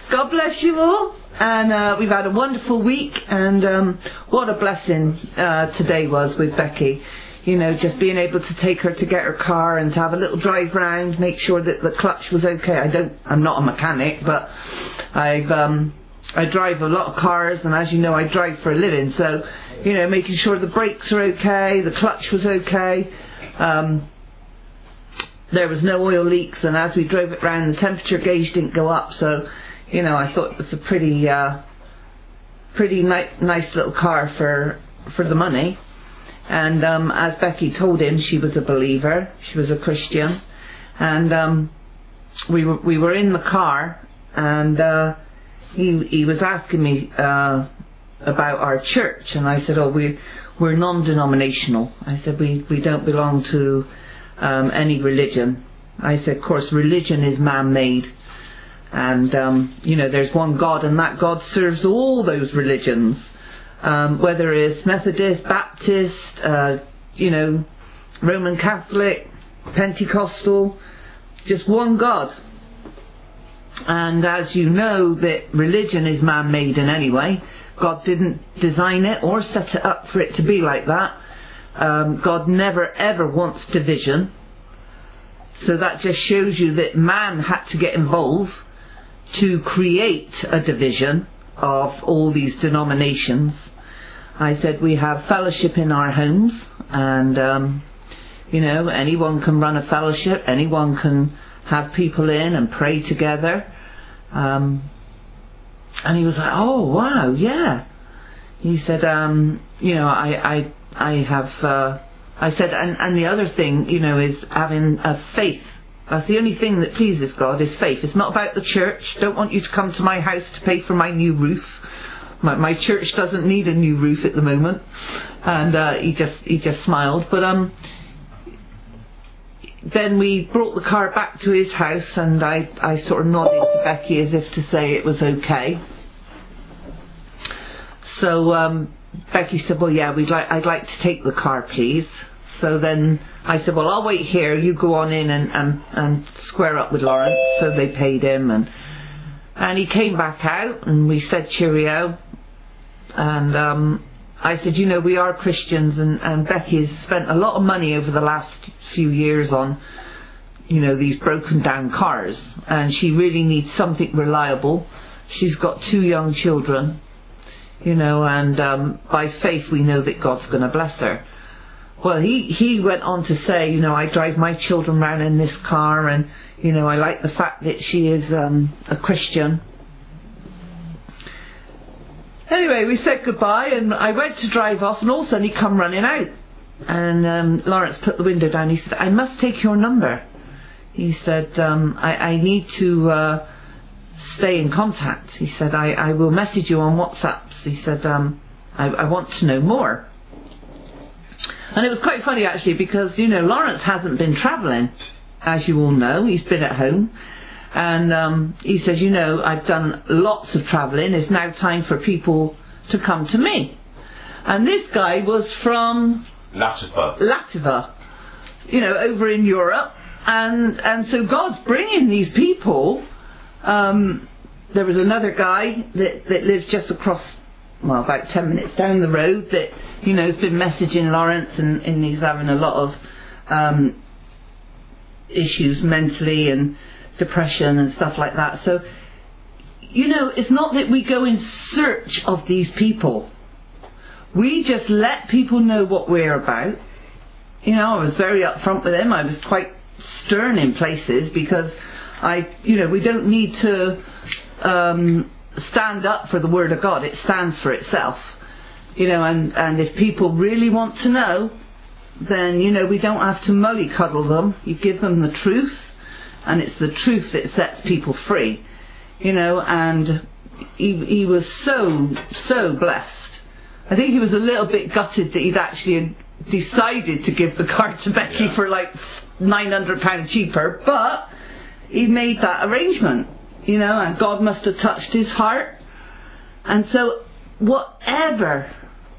God bless you all. And we've had a wonderful week, and what a blessing today was with Becky. You know, just being able to take her to get her car and to have a little drive round, make sure that the clutch was okay. I'm not a mechanic, but I drive a lot of cars, and as you know, I drive for a living. So, you know, making sure the brakes are okay, the clutch was okay. There was no oil leaks, and as we drove it round, the temperature gauge didn't go up. So, you know, I thought it was a pretty nice little car for the money. And as Becky told him, she was a believer. She was a Christian. And we were in the car, and he was asking me about our church, and I said, we're non-denominational. I said we don't belong to any religion. I said, of course, religion is man-made, and you know, there's one God, and that God serves all those religions, whether it's Methodist, Baptist, you know, Roman Catholic, Pentecostal, just one God. And as you know, that religion is man-made in any way. God didn't design it or set it up for it to be like that. God never ever wants division. So that just shows you that man had to get involved to create a division of all these denominations. I said we have fellowship in our homes, and you know, anyone can run a fellowship, anyone can have people in and pray together. And he was like, oh wow, yeah. He said, you know, I have I said, and the other thing, you know, is having a faith. That's the only thing that pleases God, is faith. It's not about the church. Don't want you to come to my house to pay for my new roof. My church doesn't need a new roof at the moment. And he just smiled. But then we brought the car back to his house, and I sort of nodded to Becky as if to say it was okay. So Becky said, well, yeah, I'd like to take the car, please. So then I said, well, I'll wait here. You go on in and square up with Lawrence. So they paid him, and he came back out, and we said cheerio. And I said, you know, we are Christians, and Becky's spent a lot of money over the last few years on, you know, these broken down cars, and she really needs something reliable. She's got 2 young children, you know, and by faith we know that God's going to bless her. Well, he went on to say, you know, I drive my children around in this car, and, you know, I like the fact that she is a Christian. Anyway, we said goodbye, and I went to drive off, and all of a sudden he come running out. And Lawrence put the window down. He said, I must take your number. He said, I need to stay in contact. He said, I will message you on WhatsApp. He said, I want to know more. And it was quite funny, actually, because, you know, Lawrence hasn't been travelling, as you all know. He's been at home. And he says, you know, I've done lots of travelling. It's now time for people to come to me. And this guy was from Latvia, you know, over in Europe. And so God's bringing these people. There was another guy that lives just across, well, about 10 minutes down the road, that, you know, has been messaging Lawrence, and he's having a lot of issues mentally, and depression and stuff like that. So, you know, it's not that we go in search of these people. We just let people know what we're about. You know, I was very upfront with him. I was quite stern in places, because we don't need to stand up for the Word of God. It stands for itself. You know, and if people really want to know, then, you know, we don't have to mollycoddle them. You give them the truth, and it's the truth that sets people free. You know, and he was so blessed. I think he was a little bit gutted that he'd actually decided to give the car to Becky for like £900 cheaper, but he made that arrangement, you know, and God must have touched his heart. And so whatsoever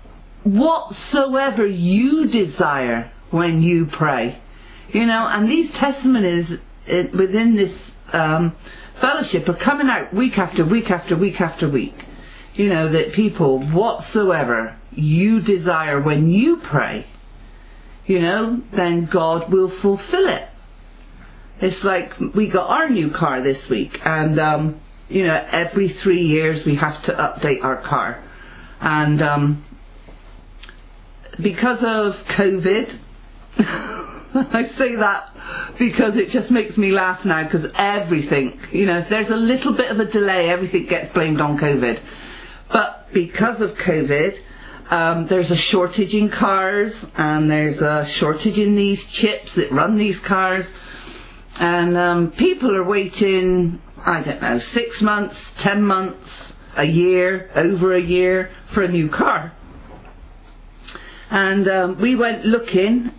you desire when you pray, you know, and these testimonies within this fellowship are coming out week after week after week after week. You know, that people, whatsoever you desire when you pray, you know, then God will fulfill it. It's like we got our new car this week, and you know, every 3 years we have to update our car. And because of COVID, I say that because it just makes me laugh now, because everything, you know, if there's a little bit of a delay, everything gets blamed on COVID. But because of COVID, there's a shortage in cars, and there's a shortage in these chips that run these cars, and people are waiting, I don't know, 6 months, 10 months, a year, over a year for a new car. And we went looking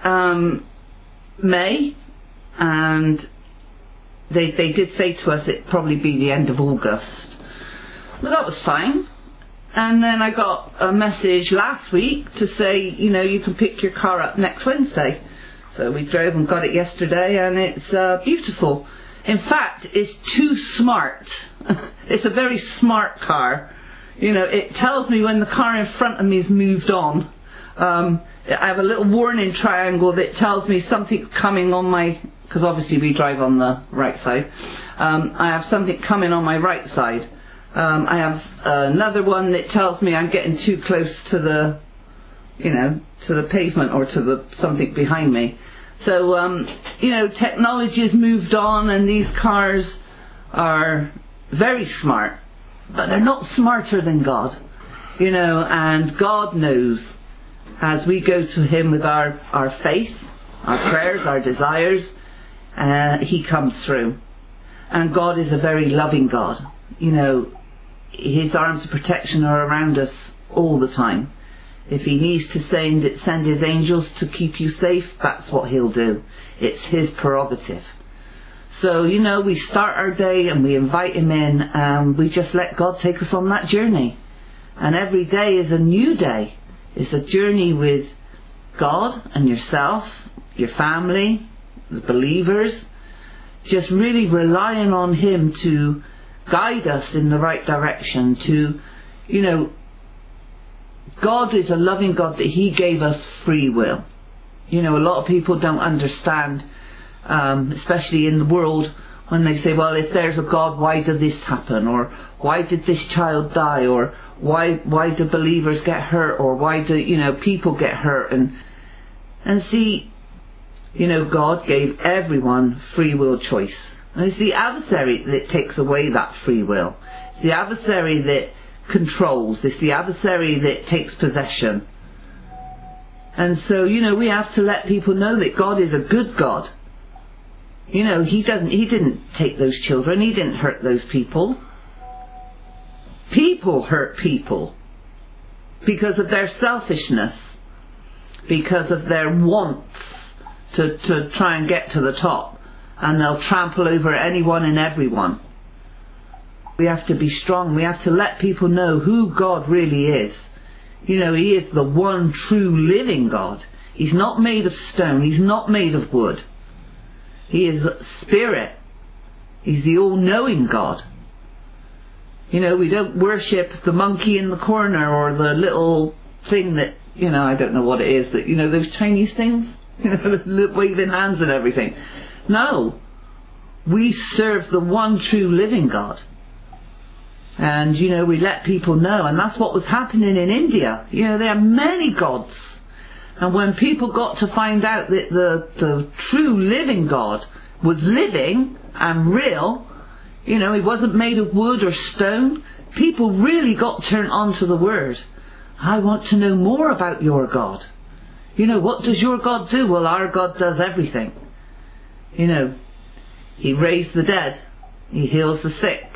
May, and they did say to us it'd probably be the end of August. Well, that was fine. And then I got a message last week to say, you know, you can pick your car up next Wednesday. So we drove and got it yesterday, and it's beautiful. In fact, it's too smart. It's a very smart car. You know, it tells me when the car in front of me has moved on. I have a little warning triangle that tells me something coming on my, because obviously we drive on the right side. I have something coming on my right side. I have another one that tells me I'm getting too close to the, you know, to the pavement or to the something behind me. So, you know, technology has moved on, and these cars are very smart, but they're not smarter than God, you know, and God knows as we go to Him with our faith, our prayers, our desires, He comes through. And God is a very loving God. You know, His arms of protection are around us all the time. If He needs to send His angels to keep you safe, that's what He'll do. It's His prerogative. So, you know, we start our day and we invite Him in, and we just let God take us on that journey. And every day is a new day. It's a journey with God and yourself, your family, the believers, just really relying on Him to guide us in the right direction. To, you know, God is a loving God that He gave us free will. You know, a lot of people don't understand, especially in the world, when they say, well, if there's a God, why did this happen? Or why did this child die? Or why do believers get hurt? Or why do, you know, people get hurt? And see, you know, God gave everyone free will choice. And it's the adversary that takes away that free will. It's the adversary that controls. It's the adversary that takes possession. And so, you know, we have to let people know that God is a good God. You know, He didn't take those children. He didn't hurt those people. People hurt people because of their selfishness, because of their wants to try and get to the top, and they'll trample over anyone and everyone. We have to be strong. We have to let people know who God really is. You know, He is the one true living God. He's not made of stone. He's not made of wood. He is spirit. He's the all-knowing God. You know, we don't worship the monkey in the corner or the little thing that, you know, I don't know what it is, that, you know, those Chinese things, you know, waving hands and everything. No. We serve the one true living God. And, you know, we let people know, and that's what was happening in India. You know, there are many gods. And when people got to find out that the true living God was living and real, you know, He wasn't made of wood or stone, people really got turned on to the Word. I want to know more about your God. You know, what does your God do? Well, our God does everything. You know, He raised the dead. He heals the sick.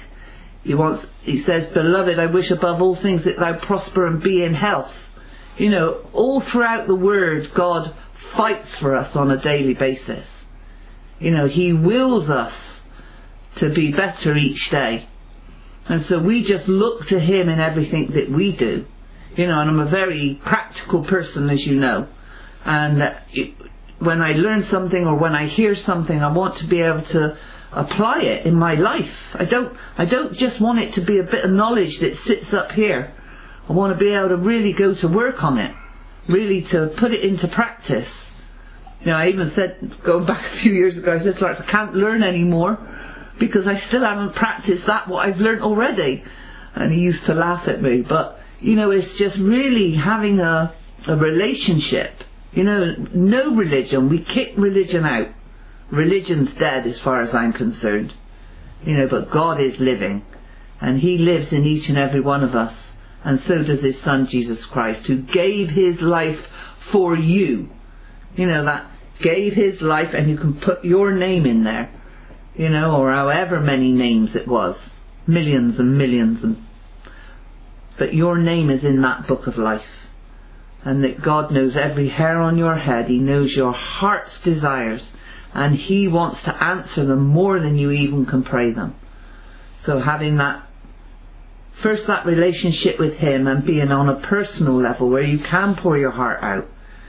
He says, beloved, I wish above all things that thou prosper and be in health. You know, all throughout the Word, God fights for us on a daily basis. You know, He wills us to be better each day. And so we just look to Him in everything that we do. You know, and I'm a very practical person, as you know. And when I learn something or when I hear something, I want to be able to apply it in my life. I don't just want it to be a bit of knowledge that sits up here. I want to be able to really go to work on it, really to put it into practice. I even said, going back a few years ago, I said, I can't learn anymore because I still haven't practiced what I've learned already. And he used to laugh at me. But, it's just really having a relationship. No religion. We kick religion out. Religion's dead as far as I'm concerned. But God is living. And He lives in each and every one of us. And so does His Son Jesus Christ, who gave His life for you. That gave His life, and you can put your name in there. Or however many names it was. Millions and millions. But your name is in that book of life. And that God knows every hair on your head. He knows your heart's desires. And He wants to answer them more than you even can pray them. So having that relationship with Him and being on a personal level where you can pour your heart out.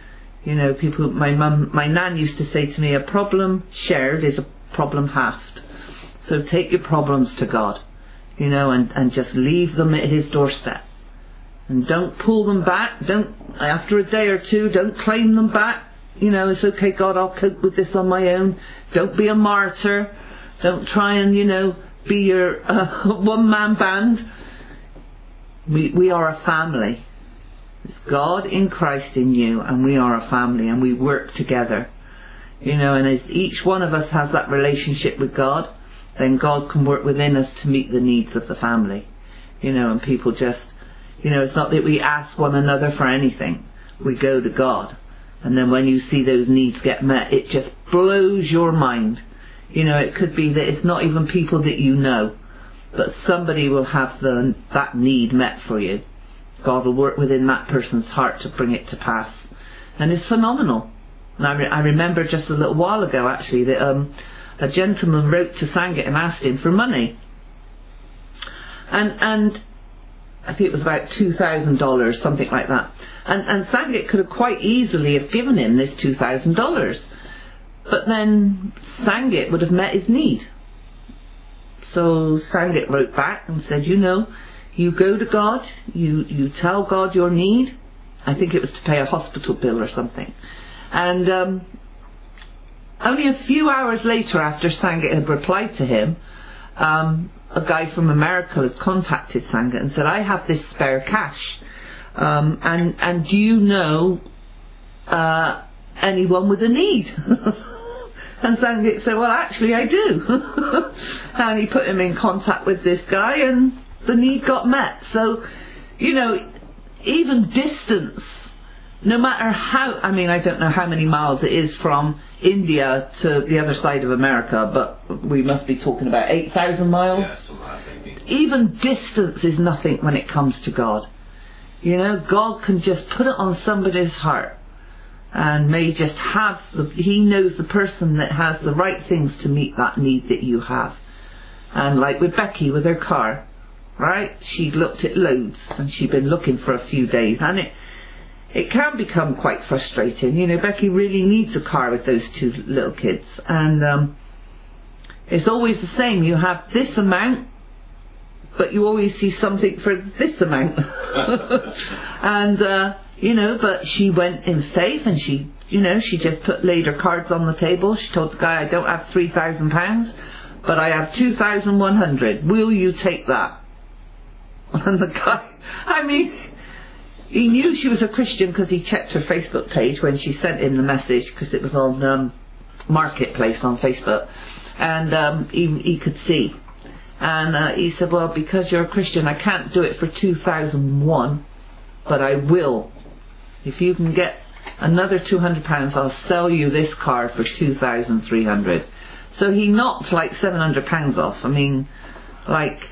My nan used to say to me, a problem shared is a problem halved. So take your problems to God, and just leave them at His doorstep. And don't pull them back. After a day or two, don't claim them back. It's okay, God, I'll cope with this on my own. Don't be a martyr. Don't try and, be your one-man band. We are a family. It's God in Christ in you, and we are a family, and we work together. And as each one of us has that relationship with God, then God can work within us to meet the needs of the family. And people just, it's not that we ask one another for anything. We go to God. And then when you see those needs get met, it just blows your mind. It could be that it's not even people that you know, but somebody will have that need met for you. God will work within that person's heart to bring it to pass. And it's phenomenal. And I remember just a little while ago, actually, that a gentleman wrote to Sangat and asked him for money. And I think it was about $2,000, something like that. And Sangat could have quite easily have given him this $2,000. But then Sangat would have met his need. So Sangat wrote back and said, you go to God, you tell God your need. I think it was to pay a hospital bill or something. And only a few hours later, after Sangat had replied to him, a guy from America had contacted Sangat and said, I have this spare cash. And do you know anyone with a need? And Sangat said, well, actually I do. And he put him in contact with this guy, and the need got met. So, even distance, no matter how, I don't know how many miles it is from India to the other side of America, but we must be talking about 8,000 miles. Yeah, something like that. Even distance is nothing when it comes to God. God can just put it on somebody's heart, and may just have, He knows the person that has the right things to meet that need that you have. And like with Becky with her car, right? She looked at loads, and she'd been looking for a few days, and it can become quite frustrating. Becky really needs a car with those two little kids, and it's always the same. You have this amount, but you always see something for this amount. And but she went in faith, and she just laid her cards on the table. She told the guy, I don't have £3,000, but I have 2,100. Will you take that? And the guy, he knew she was a Christian because he checked her Facebook page when she sent him the message, because it was on Marketplace on Facebook, and he could see. And he said, well, because you're a Christian, I can't do it for 2,001, but I will. If you can get another £200, I'll sell you this car for 2,300. So he knocked like £700 off.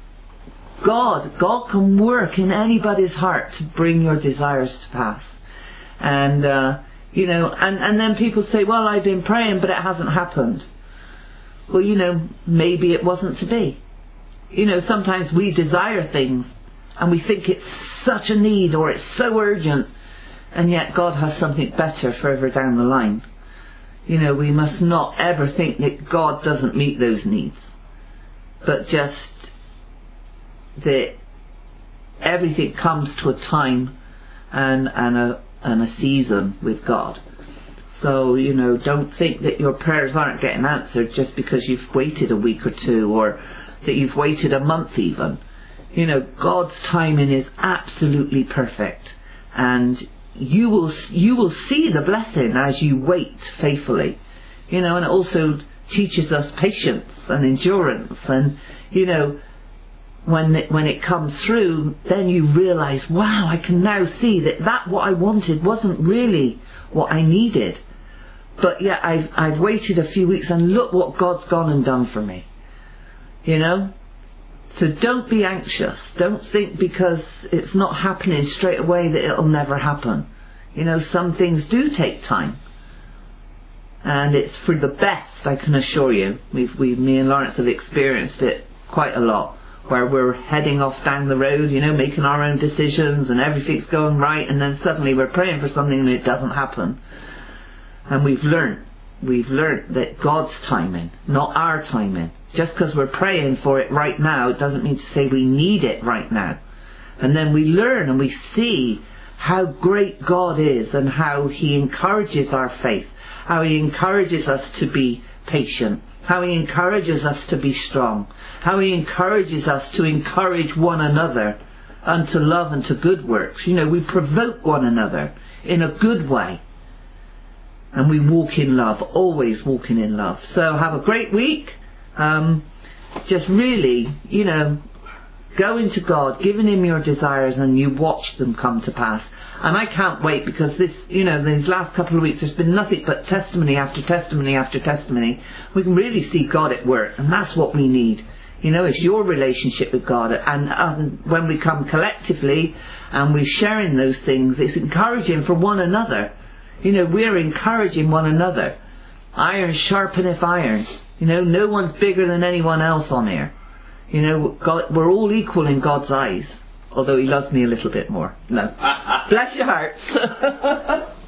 God can work in anybody's heart to bring your desires to pass. And, and then people say, well, I've been praying, but it hasn't happened. Well, maybe it wasn't to be. Sometimes we desire things, and we think it's such a need, or it's so urgent, and yet God has something better further down the line. We must not ever think that God doesn't meet those needs, but just that everything comes to a time and a season with God. So, don't think that your prayers aren't getting answered just because you've waited a week or two, or that you've waited a month even. God's timing is absolutely perfect, and you will see the blessing as you wait faithfully. And it also teaches us patience and endurance, and when it comes through, then you realise, wow, I can now see that what I wanted wasn't really what I needed. But yet I've waited a few weeks, and look what God's gone and done for me. So don't be anxious. Don't think because it's not happening straight away that it'll never happen. Some things do take time. And it's for the best, I can assure you. Me and Lawrence have experienced it quite a lot, where we're heading off down the road, making our own decisions and everything's going right, and then suddenly we're praying for something and it doesn't happen. And we've learnt that God's timing, not our timing. Just because we're praying for it right now doesn't mean to say we need it right now. And then we learn and we see how great God is, and how He encourages our faith, how He encourages us to be patient, how He encourages us to be strong, how He encourages us to encourage one another unto love and to good works. We provoke one another in a good way. And we walk in love, always walking in love. So have a great week. Just really, going to God, giving Him your desires, and you watch them come to pass. And I can't wait, because these last couple of weeks there's been nothing but testimony after testimony after testimony. We can really see God at work, and that's what we need. It's your relationship with God, and when we come collectively and we're sharing those things, it's encouraging for one another. We're encouraging one another. Iron sharpeneth iron. No one's bigger than anyone else on here. God, we're all equal in God's eyes. Although He loves me a little bit more. No. Bless your hearts.